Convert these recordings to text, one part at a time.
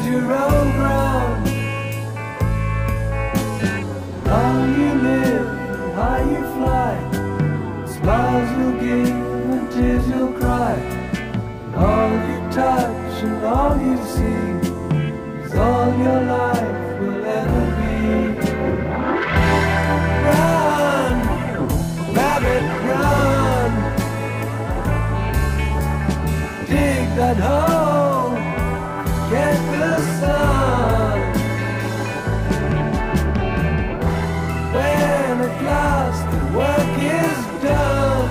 your own ground. Long you live and high you fly, smiles you'll give and tears you'll cry, and all you touch and all you see is all your life will ever be. Run, rabbit, run, dig that hole, get the sun. When at last the work is done,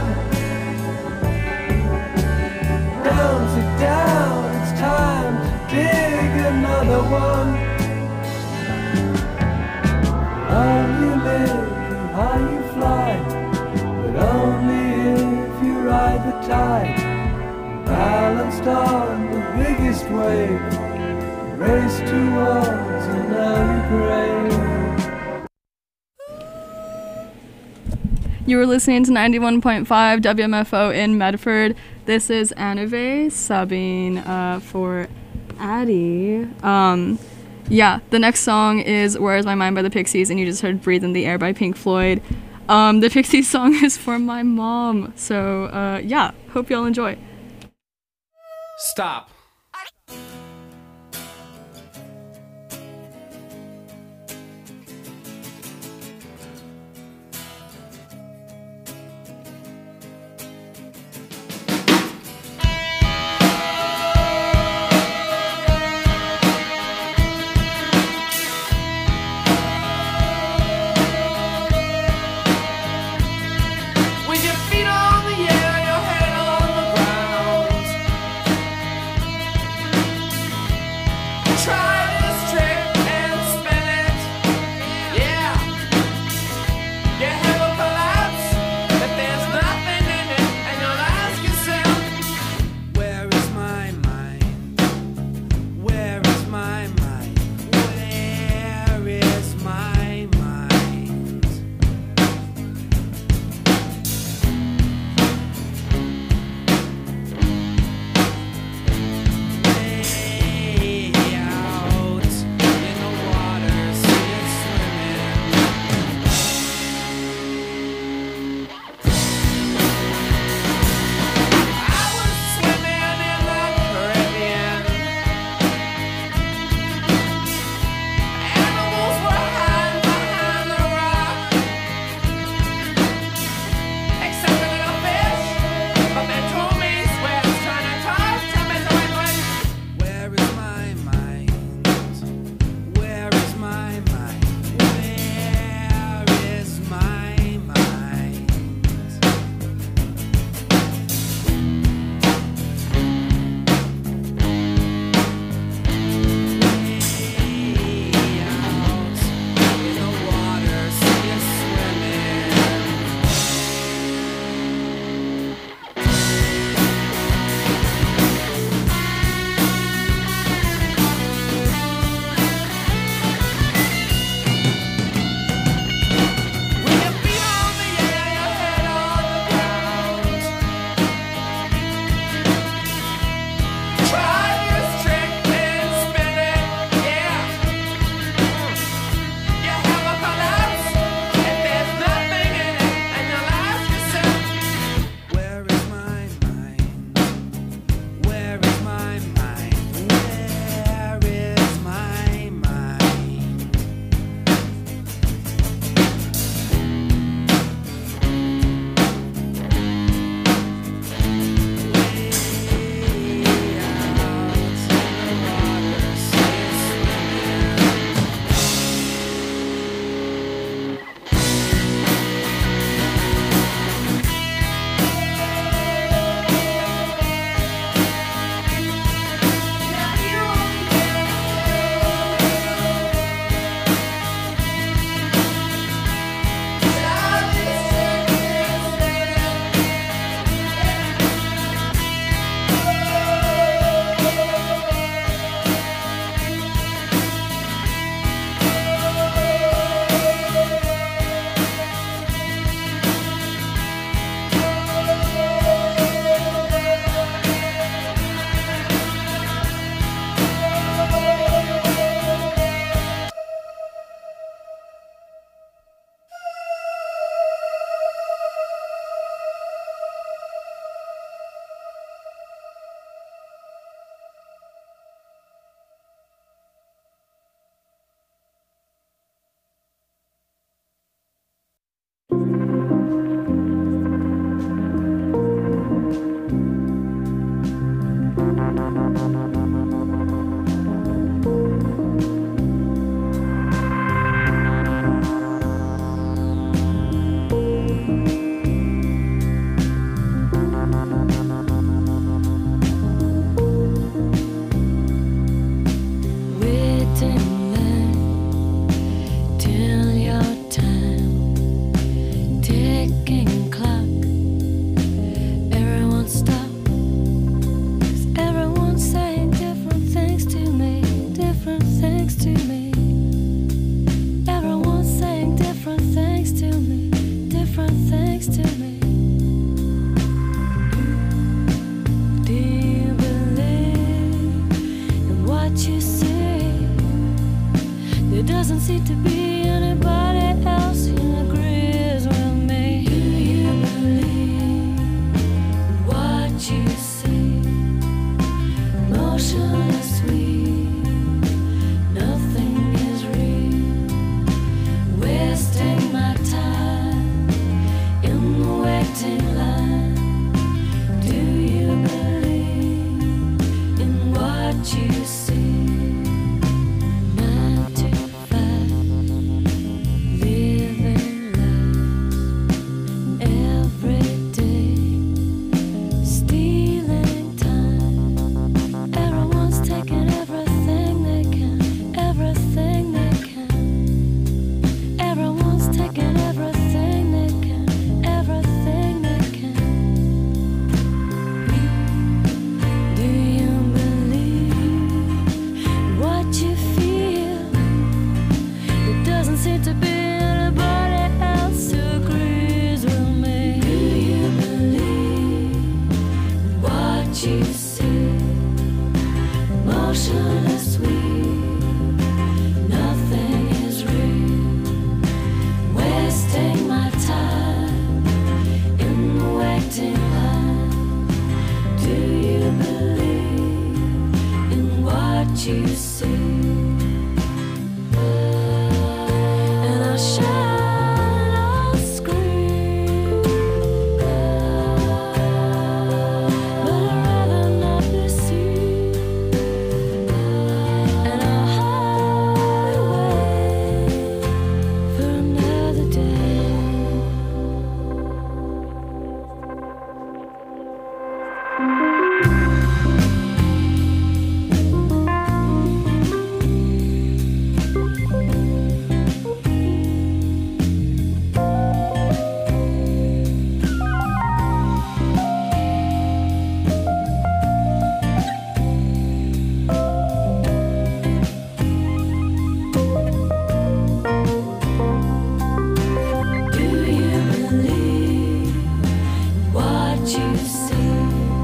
don't sit down, it's time to dig another one. How you live and how you fly, but only if you ride the tide. Balanced on the biggest wave, race towards an early grave. You were listening to 91.5 WMFO in Medford. This is Anive subbing for Addie. Yeah, the next song is Where Is My Mind by the Pixies, and you just heard Breathe in the Air by Pink Floyd. The Pixies song is for my mom, so yeah, hope y'all enjoy. Stop. With your feet on the air, your head on the ground, doesn't seem to be anybody else who agrees with me. Do you believe what you see? Motionless sweet, nothing is real. Wasting my time in the waiting line. Do you believe in what you see? 9 to 5, living life every day, stealing time. Everyone's taking everything they can, everything they can. Everyone's taking everything they can, everything they can. Do you believe what you feel? There doesn't seem to be anybody else who agrees with me. Do you believe what you see? Motionless sweet, nothing is real. Wasting my time in the waiting line. Do you believe in what you see? And I'll shout, I'll scream, but I'd rather not be seen. And I'll hide away for another day. Do you believe what you see?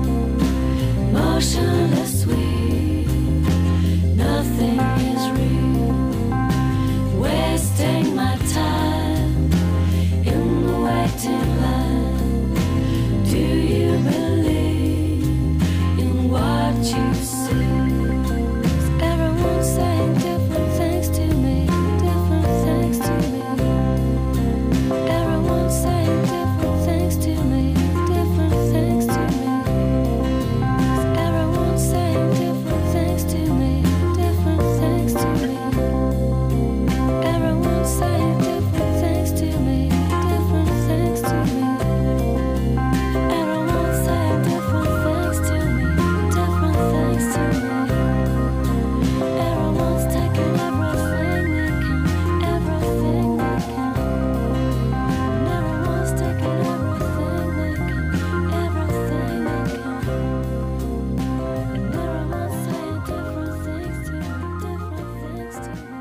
Motionless sweet, nothing is real. Wasting my time in the waiting line. Do you believe in what you see? 'Cause everyone's saying different things to me, different things to me. Everyone's saying different things to me, different things to me. 'Cause everyone's saying different things to me, different things to me. Everyone's saying different things to me, different things to me. Everyone's saying different things to me, different things to me. Everyone's taking everything they can, everything they can. And everyone's taking everything they can, everything they can. And everyone's saying different things to me, different things to me.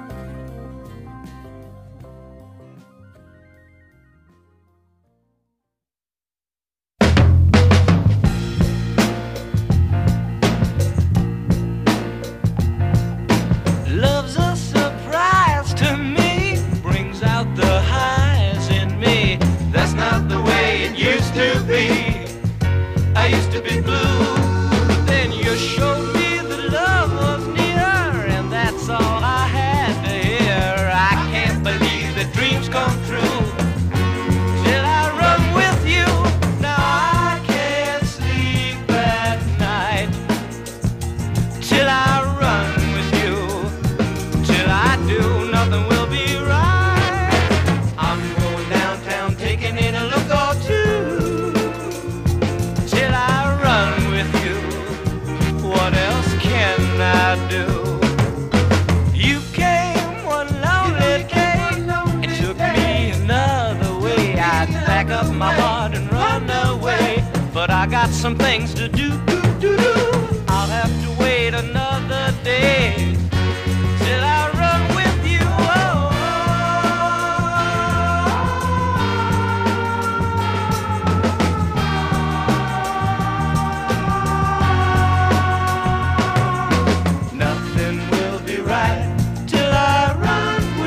Love's a surprise to me, brings out the highs in me. That's not the way it used to be. I used to be blue, but then you showed me that love was near, and that's all I had to hear. I can't believe that dreams come true till I run with you. Now I can't sleep at night till I run with you. Till I do, nothing will be right. I'm going downtown, taking in a look or two. Till I run with you, what else can I do? You came one lonely day, it took me another way. I'd pack up my heart and run away, but I got some things to do. I'll have to wait another day till I run with you. Oh. Nothing will be right till I run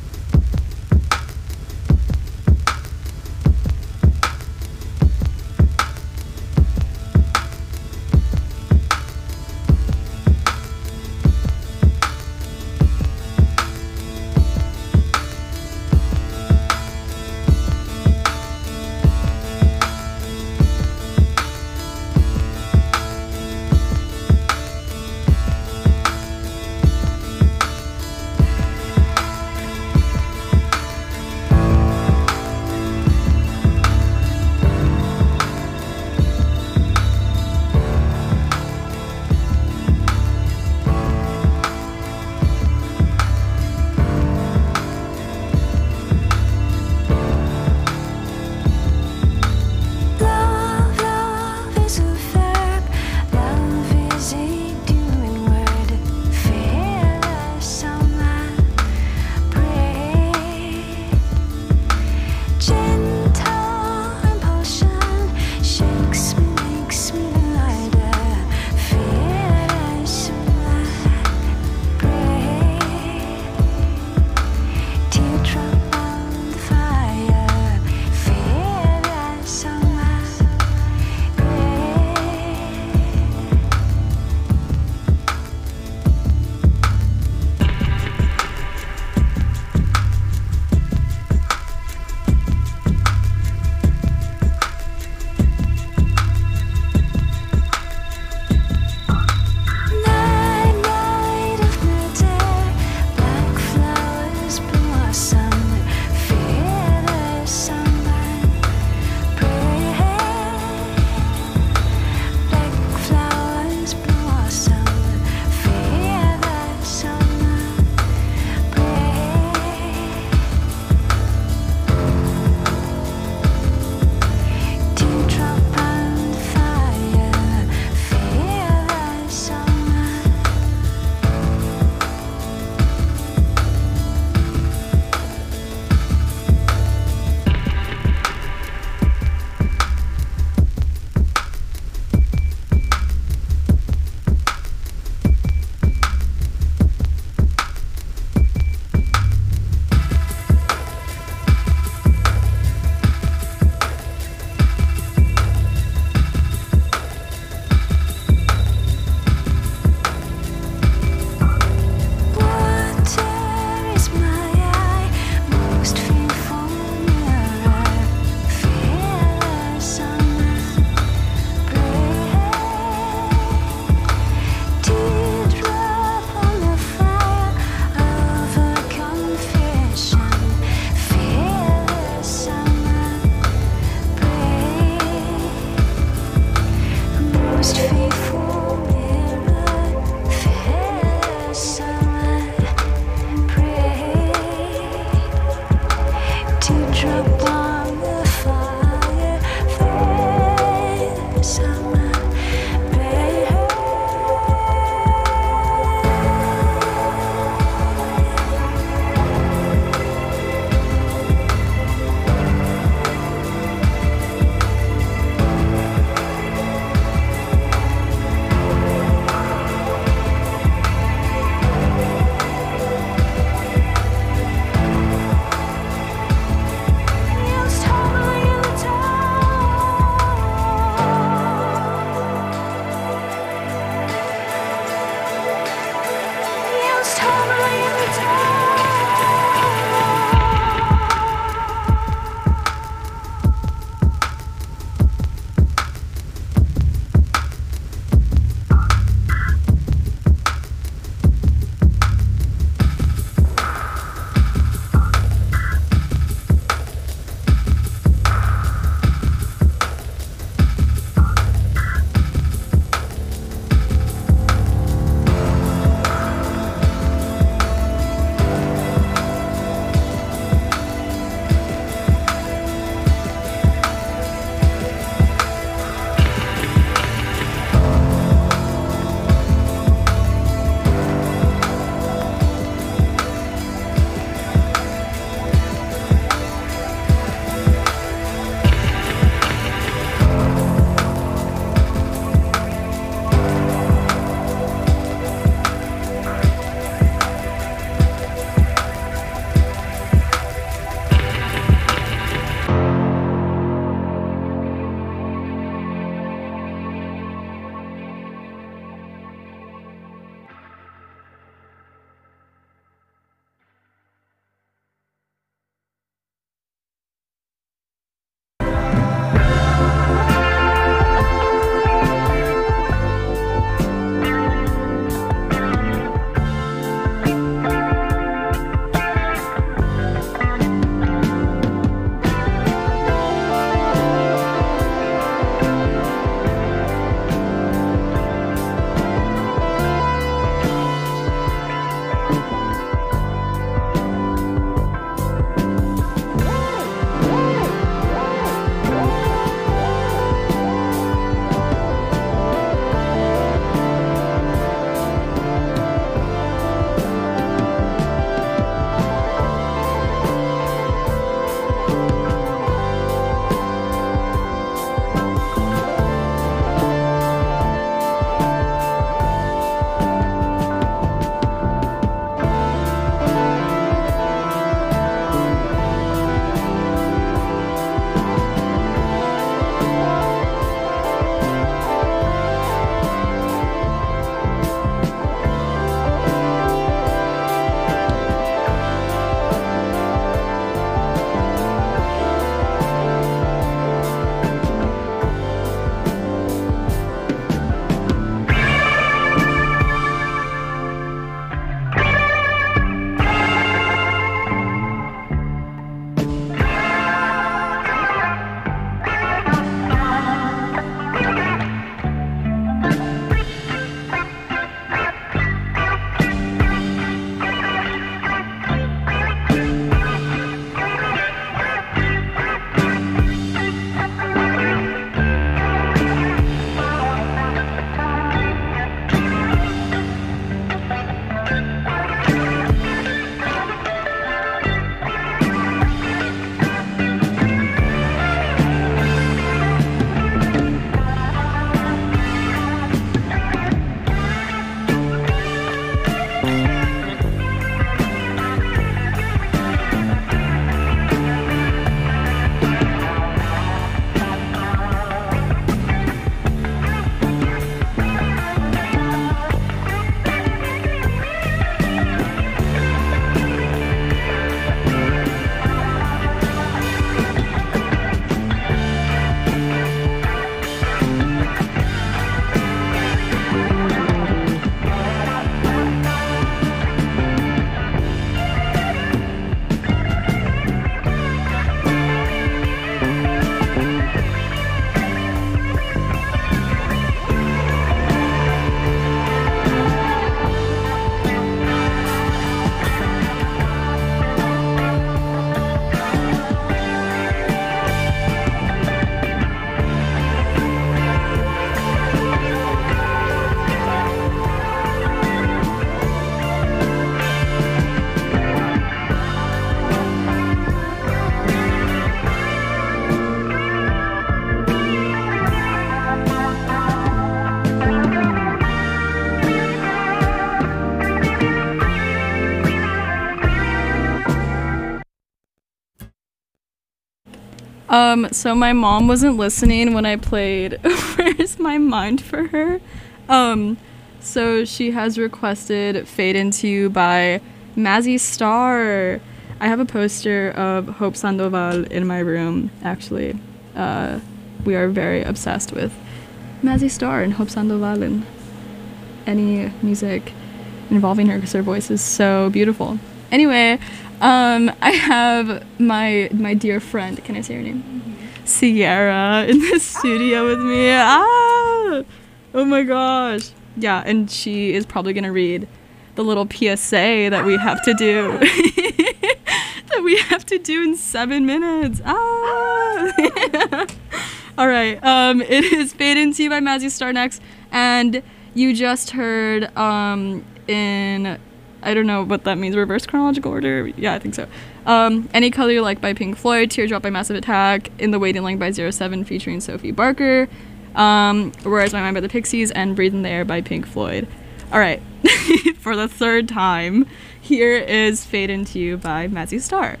So my mom wasn't listening when I played Where's My Mind for her. So she has requested Fade Into You by Mazzy Star. I have a poster of Hope Sandoval in my room, actually. We are very obsessed with Mazzy Star and Hope Sandoval and any music involving her because her voice is so beautiful. Anyway, I have my dear friend, can I say her name? Sierra in the studio with me. Ah! Oh my gosh. Yeah, and she is probably going to read the little PSA that we have to do. That we have to do in 7 minutes. Ah! All right. It is Fade Into You by Mazzy Star next. And you just heard in, I don't know what that means, reverse chronological order? Yeah, I think so. Any Color You Like by Pink Floyd, Teardrop by Massive Attack, In the Waiting Line by 07 featuring Sophie Barker, Where's My Mind by the Pixies, and Breathe in the Air by Pink Floyd. All right, for the third time, here is Fade Into You by Mazzy Star.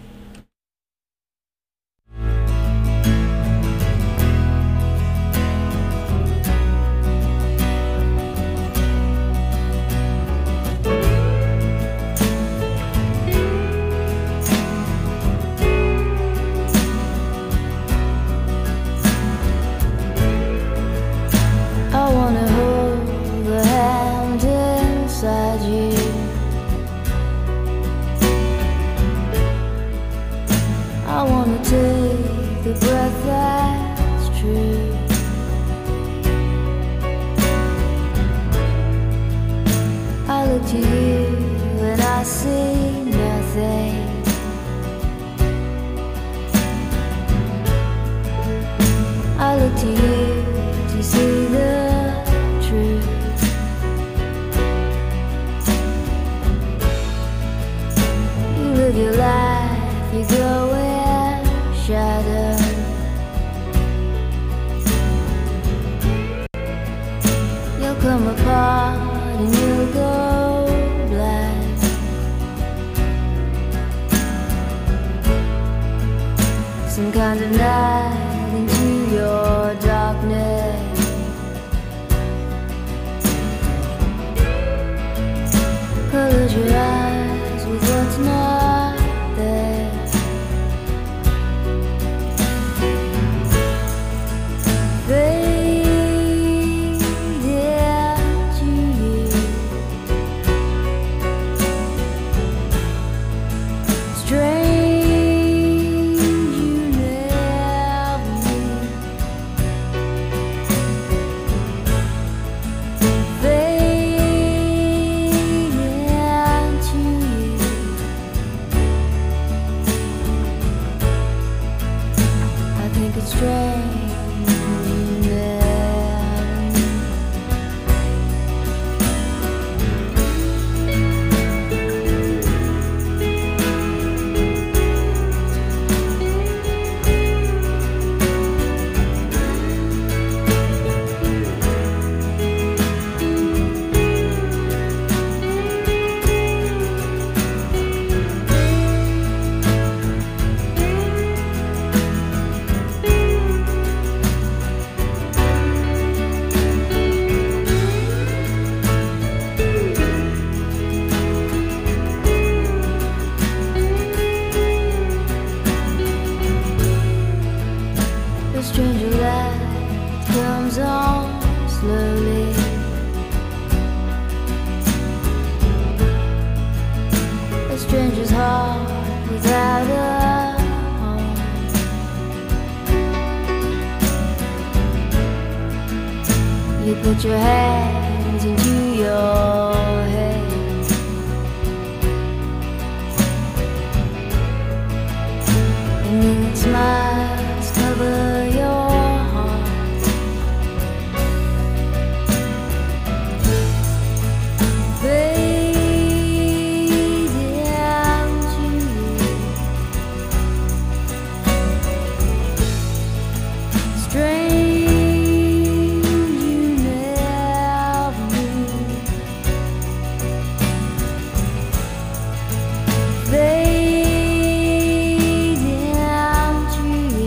I wanna hold the hand inside you. I wanna take the breath that's true. I look to you and I see nothing. I look to you to see the truth. You live your life, you go in shadow. You'll come apart and you'll go black. Some kind of night into your darkness. Close your eyes with what's not there. Fade into you. Strange you never knew. stranger's heart without a home. You put your hands into your head, and then smiles cover your heart. Fade into you.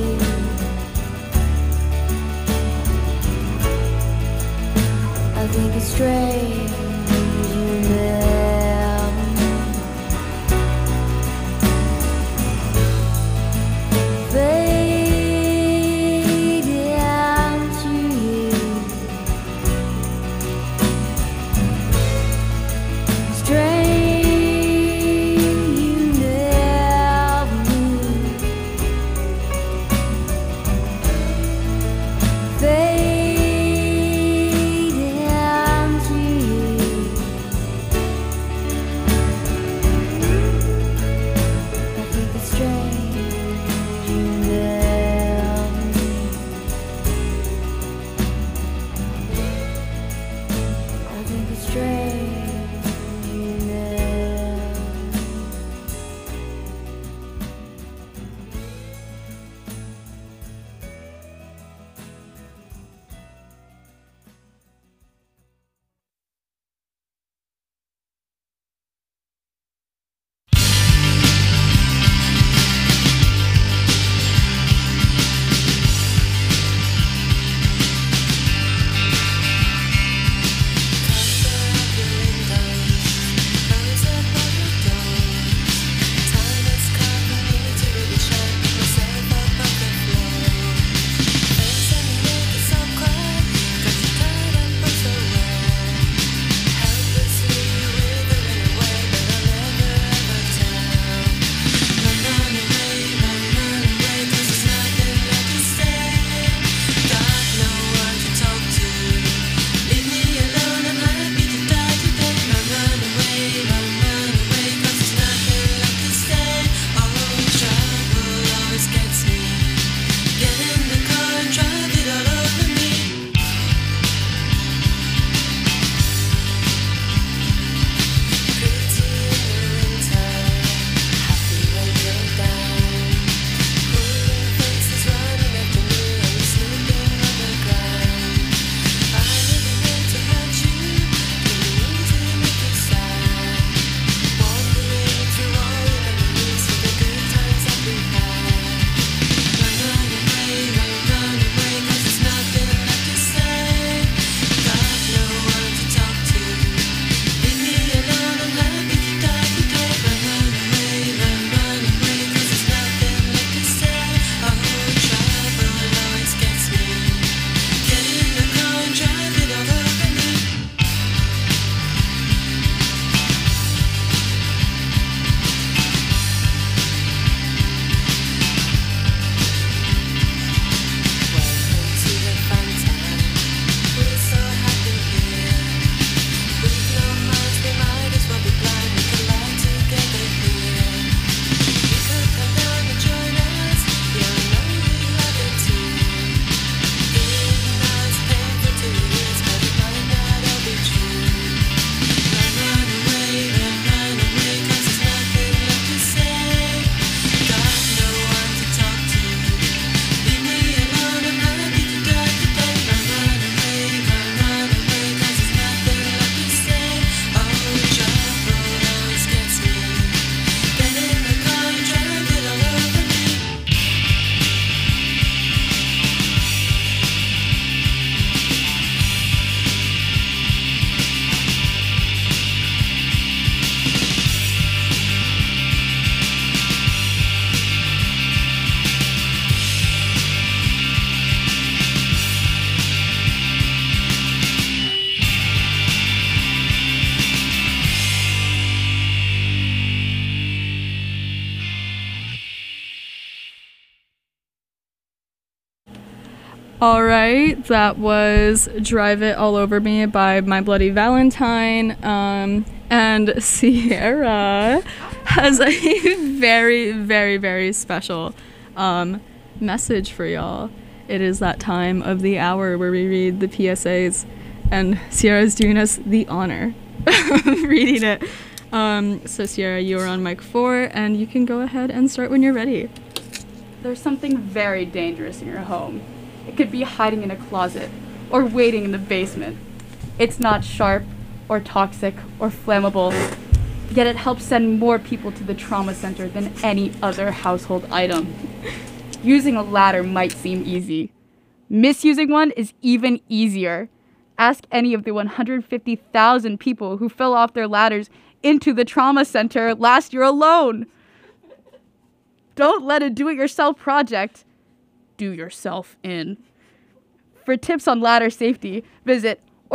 All right, that was Drive It All Over Me by My Bloody Valentine. And Sierra has a very, very, very special message for y'all. It is that time of the hour where we read the PSAs, and Sierra is doing us the honor of reading it. So Sierra, you are on mic 4, and you can go ahead and start when you're ready. There's something very dangerous in your home. It could be hiding in a closet or waiting in the basement. It's not sharp or toxic or flammable, yet it helps send more people to the trauma center than any other household item. Using a ladder might seem easy. Misusing one is even easier. Ask any of the 150,000 people who fell off their ladders into the trauma center last year alone. Don't let a do-it-yourself project do yourself in. For tips on ladder safety, visit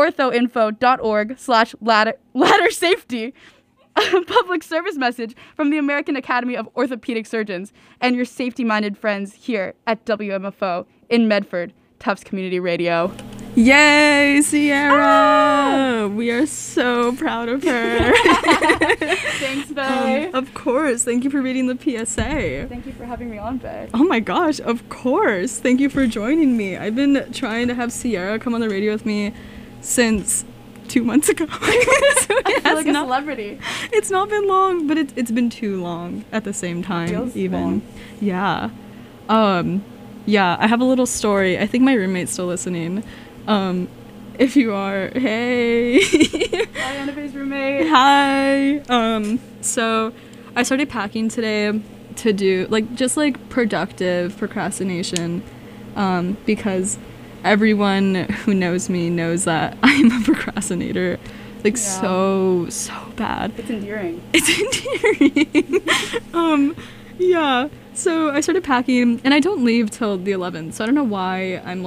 orthoinfo.org/ladder safety. A public service message from the American Academy of Orthopedic Surgeons and your safety-minded friends here at WMFO in Medford, Tufts Community Radio. Yay, Sierra! We are so proud of her. Thanks, Bae. Of course. Thank you for reading the PSA. Thank you for having me on, Bae. Oh my gosh, of course. Thank you for joining me. I've been trying to have Sierra come on the radio with me since 2 months ago. So I feel like a not, celebrity. it's not been long, but it's been too long at the same time. Feels even. long. Yeah. Yeah, I have a little story. I think my roommate's still listening. If you are, hey. Hi, Annabe's roommate. Hi. So I started packing today to do just productive procrastination, because everyone who knows me knows that I'm a procrastinator, so bad. It's endearing. It's endearing. Yeah. So I started packing, and I don't leave till the 11th. So I don't know why I'm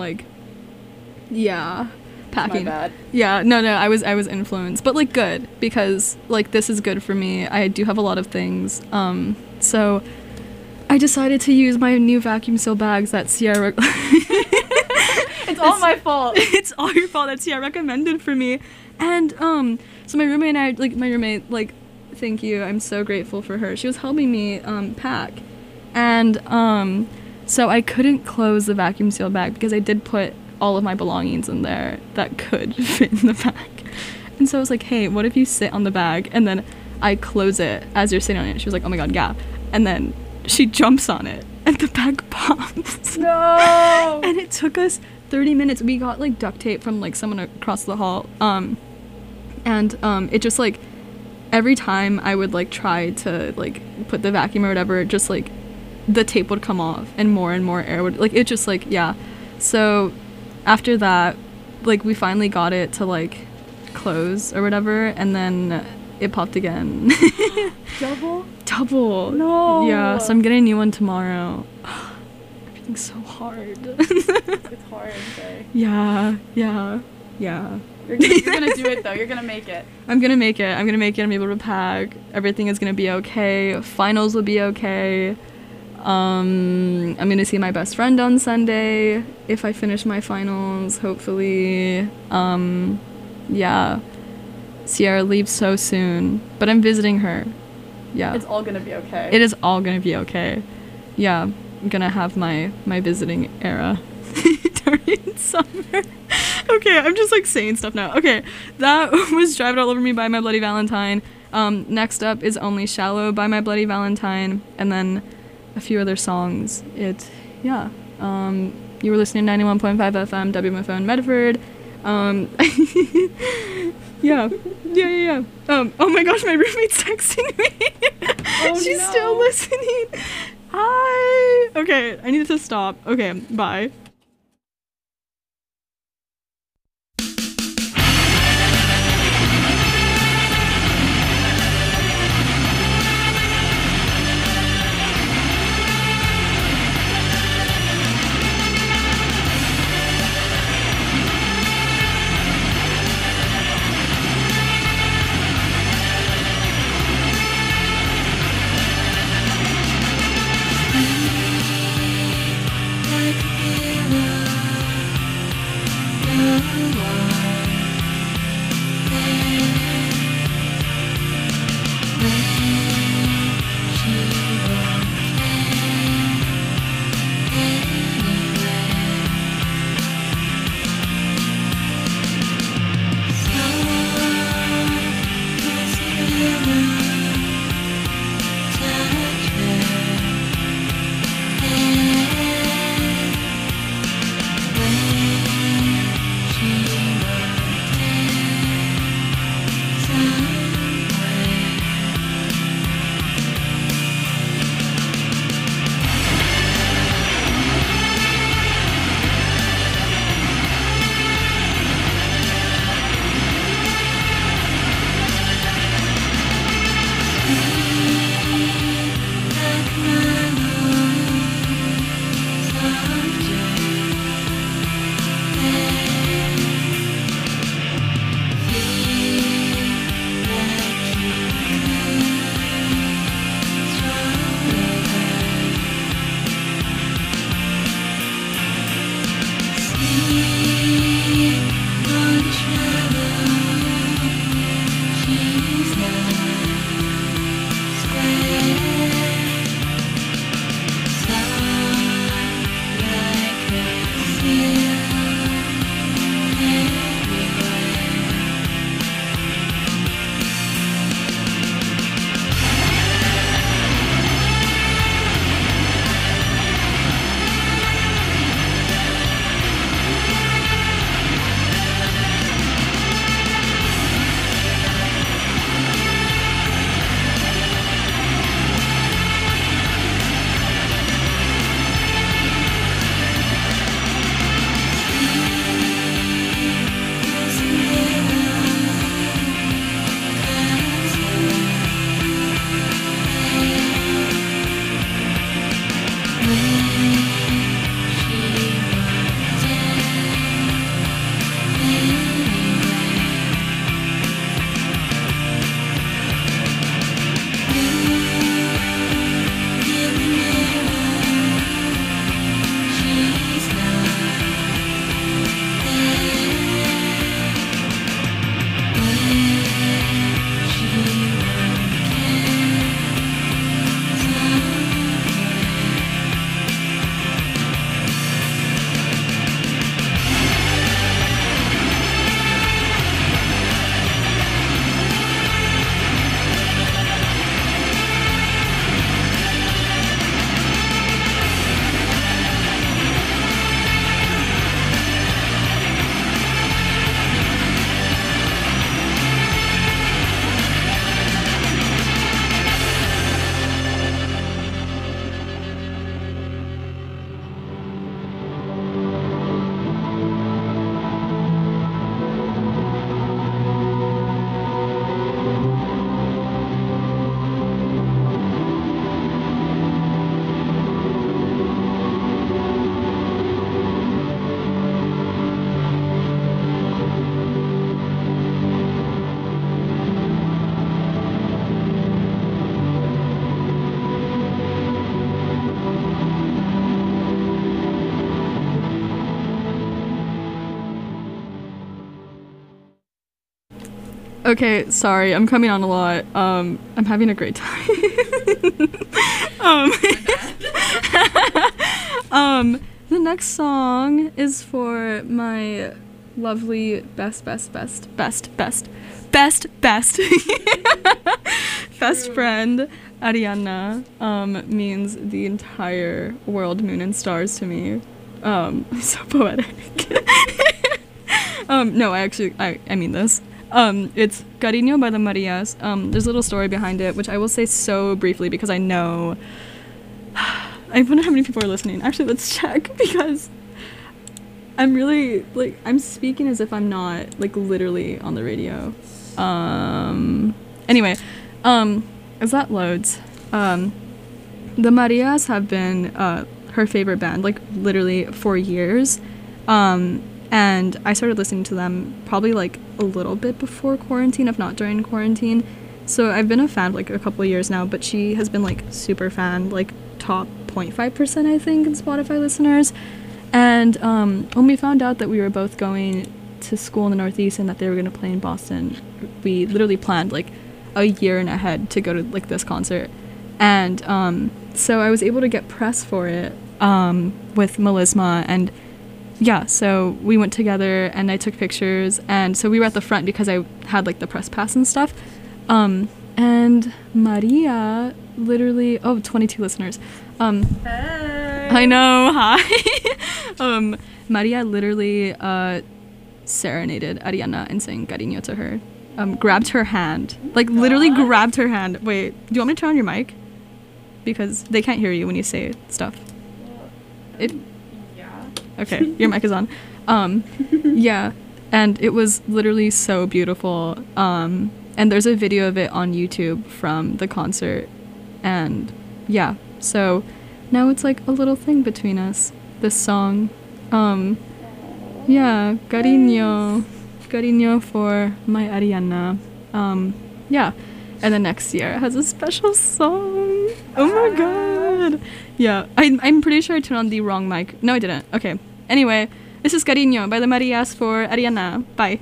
packing. My bad. Yeah, no, I was influenced, but good, because this is good for me. I do have a lot of things. So I decided to use my new vacuum seal bags that Sierra It's all my fault. It's all your fault that Sierra recommended for me. And so my roommate and I, thank you. I'm so grateful for her. She was helping me pack. And so I couldn't close the vacuum seal bag because I did put all of my belongings in there that could fit in the bag. And so I was like, hey, what if you sit on the bag and then I close it as you're sitting on it? She was like, oh my god, yeah. And then she jumps on it and the bag pops. No! And it took us 30 minutes. We got duct tape from someone across the hall. And it just every time I would try to put the vacuum or whatever, just the tape would come off and more air would it just yeah. So after that, we finally got it to close or whatever, and then it popped again. Double. No. Yeah, so I'm getting a new one tomorrow. Everything's so hard. It's hard, okay. Yeah. You're gonna do it though. You're gonna make it. I'm gonna make it. I'm able to pack. Everything is gonna be okay. Finals will be okay. I'm gonna see my best friend on Sunday if I finish my finals, hopefully. Yeah. Sierra leaves so soon, but I'm visiting her. Yeah. It's all gonna be okay. It is all gonna be okay. Yeah, I'm gonna have my visiting era during summer. Okay, I'm just saying stuff now. Okay, that was Drive It All Over Me by My Bloody Valentine. Next up is Only Shallow by My Bloody Valentine, and then a few other songs. You were listening to 91.5 FM WMFO in Medford. Yeah. Oh my gosh, my roommate's texting me. She's still listening. Hi. Okay, I need to stop. Okay, bye. Like a Okay, sorry, I'm coming on a lot. I'm having a great time. um, the next song is for my lovely best best friend Ariana. Means the entire world, moon and stars to me. So poetic. No, I mean this. It's Cariño by the Marias. There's a little story behind it, which I will say so briefly because I know I wonder how many people are listening. Actually, let's check because I'm really, like, I'm speaking as if I'm not, like, literally on the radio. Anyway, as that loads, the Marias have been, her favorite band, like, literally for years. And I started listening to them probably, like, a little bit before quarantine, if not during quarantine. So I've been a fan, like, a couple of years now, but she has been, like, super fan, like, top 0.5%, I think, in Spotify listeners. And when we found out that we were both going to school in the Northeast and that they were going to play in Boston, we literally planned, like, a year and ahead to go to, like, this concert. And so I was able to get press for it with Melisma, and yeah, so we went together and I took pictures, and so we were at the front because I had, like, the press pass and stuff. And Maria literally, 22 listeners. Hey. I know, hi. Maria literally serenaded Ariana and sang Cariño to her. Grabbed her hand. Like, literally grabbed her hand. Wait, do you want me to turn on your mic? Because they can't hear you when you say stuff. Yeah. Okay, your mic is on. Yeah, and it was literally so beautiful. And there's a video of it on YouTube from the concert. And yeah, so now it's like a little thing between us, this song. Yeah, Cariño. Cariño for my Ariana. Yeah, and then next year it has a special song. Oh my god. Yeah, I'm pretty sure I turned on the wrong mic. No, I didn't. Okay. Anyway, this is Cariño by the Marias for Ariana. Bye.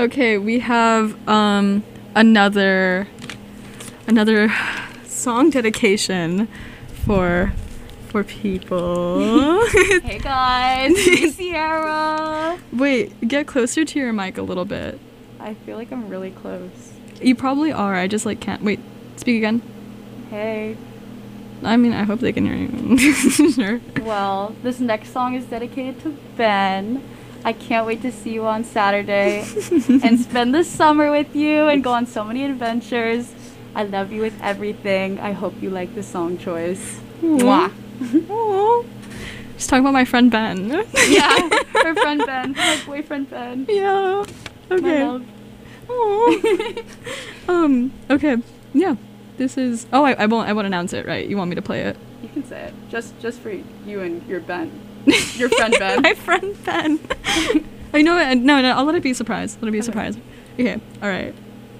Okay, we have another song dedication for people. Hey guys, it's Sierra. Wait, get closer to your mic a little bit. I feel like I'm really close. You probably are. I just like can't. Wait, speak again. Hey. I mean, I hope they can hear you. Sure. Well, this next song is dedicated to Ben. I can't wait to see you on Saturday and spend the summer with you and go on so many adventures. I love you with everything. I hope you like the song choice. Mwah. Aw. Just talking about my friend Ben. Yeah, her friend Ben, my boyfriend Ben. Yeah. My Okay. love. Aw. Okay. Yeah. This is. Oh, I won't announce it, right? You want me to play it? You can say it. Just for you and your Ben. Your friend Ben. My friend Ben. I know it. No. I'll let it be a surprise. Let it be a surprise. Okay. All right.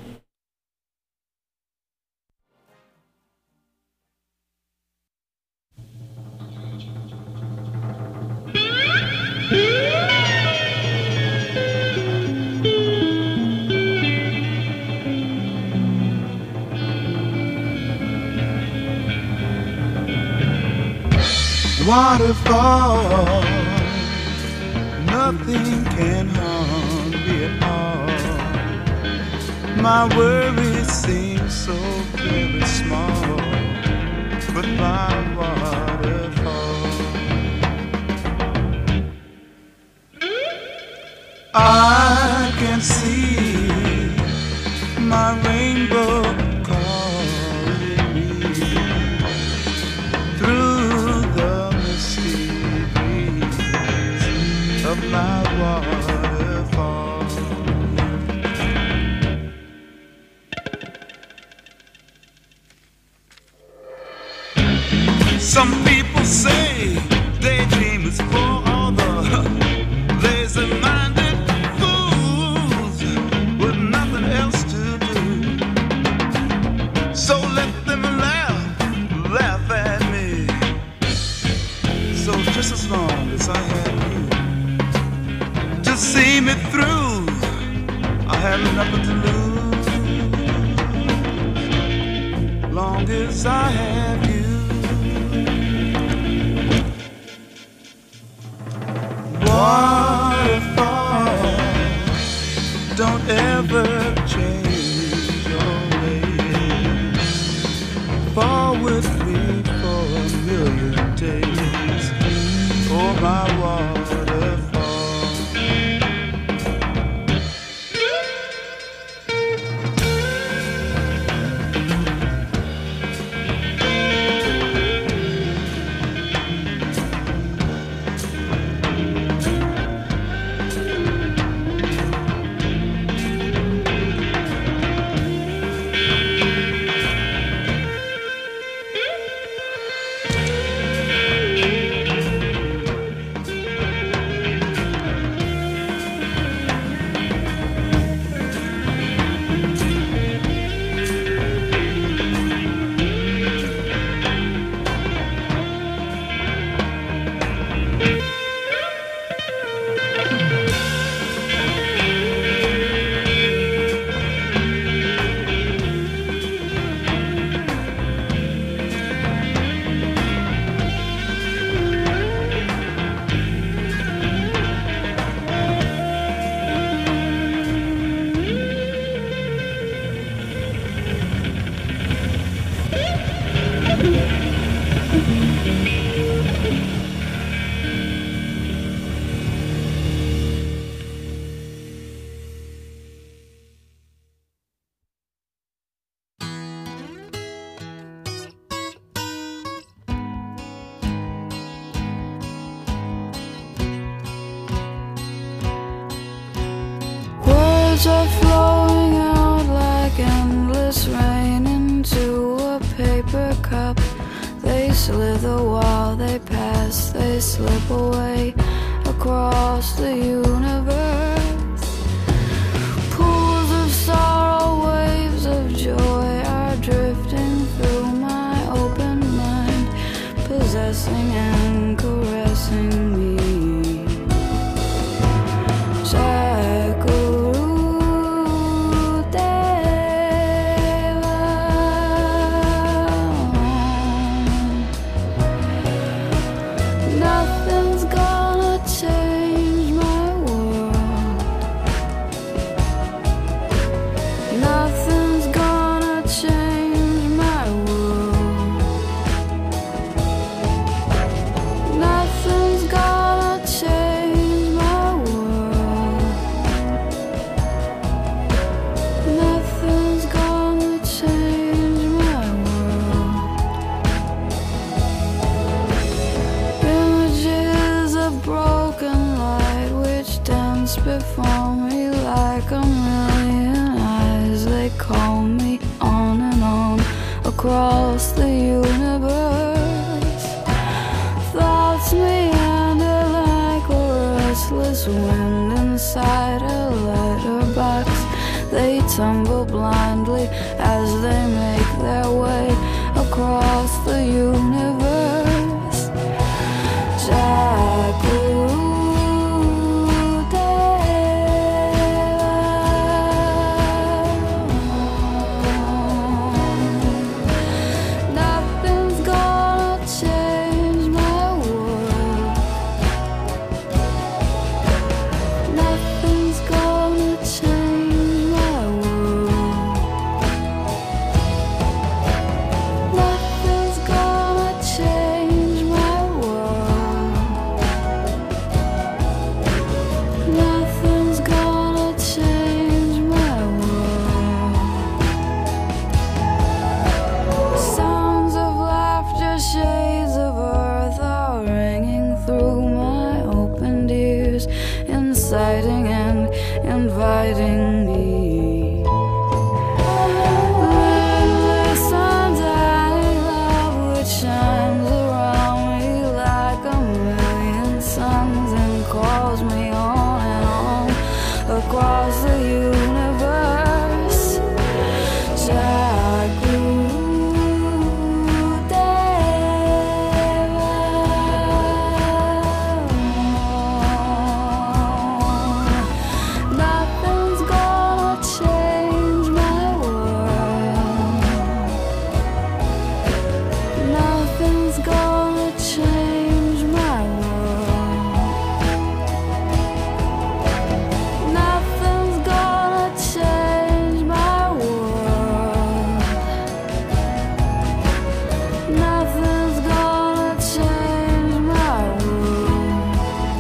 Waterfall, nothing can harm me at all. My worries seem so very small, but my waterfall, I can see my rainbow calling me through the misty breeze of my waterfall. Some people say daydream is for all the lazy-minded fools with nothing else to do. So let them laugh at me. So just as long as I have you to see me through, I have nothing to lose. Long as I have you. Waterfall, don't ever change your ways. Fall with me for a million days. Oh, my waterfall. Words are flowing out like endless rain into a paper cup. They slither while they pass, they slip away across the universe. Pools of sorrow, waves of joy are drifting through my open mind, possessing and caressing me. Jackaroo, follow me on and on across the universe. Thoughts meander like a restless wind inside a letterbox. They tumble blindly as they make their way across the universe. Nothing's gonna change my world. Nothing's gonna change my world. Nothing's gonna change my world. Nothing's gonna change my world. Sounds of laughter, shades of earth are ringing through my opened ears, inciting and inviting me. This undying love which shines around me like a million suns and calls me on and on across the universe. Nothing's gonna change my world. Nothing's gonna change my world. Nothing's gonna change my world. Nothing's gonna change my world.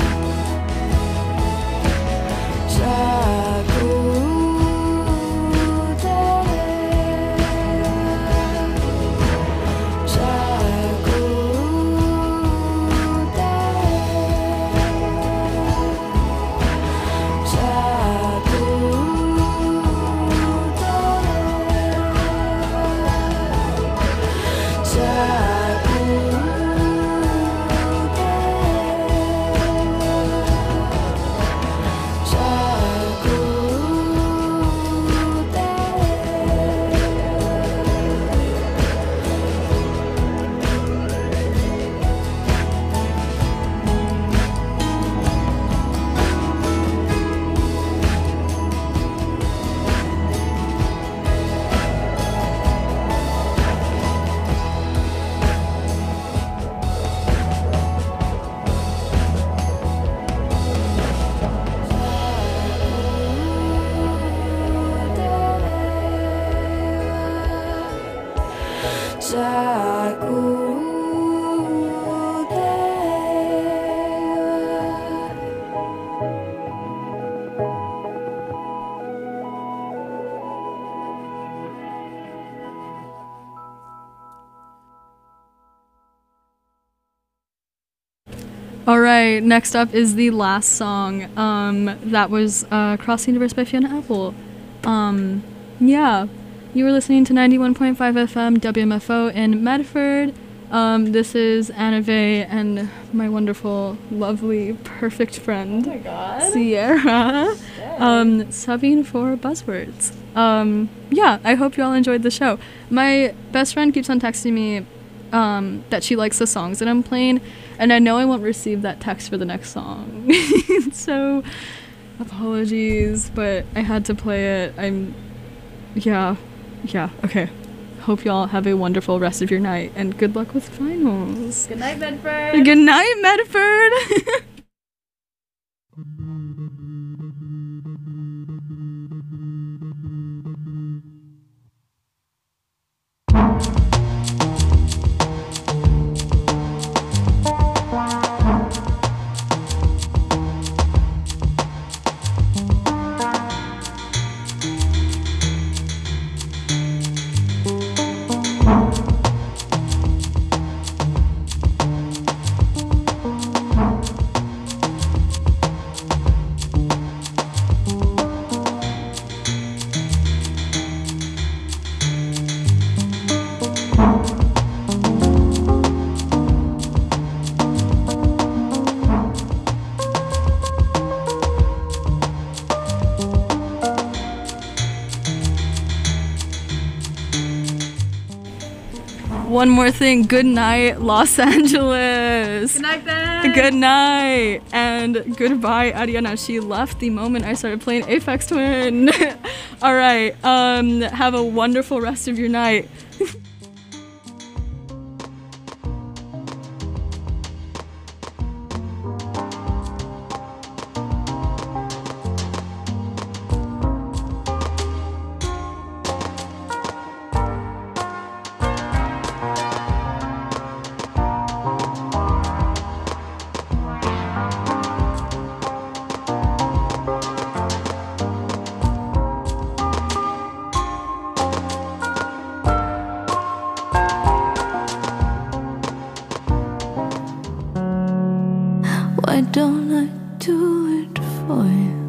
All right, next up is the last song. That was Cross the Universe by Fiona Apple. Yeah, you were listening to 91.5 FM WMFO in Medford. This is Anna Vey and my wonderful, lovely, perfect friend, Sierra, subbing for Buzzwords. Yeah, I hope you all enjoyed the show. My best friend keeps on texting me that she likes the songs that I'm playing, and I know I won't receive that text for the next song. So, apologies, but I had to play it. Yeah, okay. Hope y'all have a wonderful rest of your night, and good luck with finals. Good night, Medford. Good night, Medford. one more thing. Good night, Los Angeles. Good night, then. Good night. And goodbye, Ariana. She left the moment I started playing Aphex Twin. All right. Have a wonderful rest of your night. Why don't I do it for you?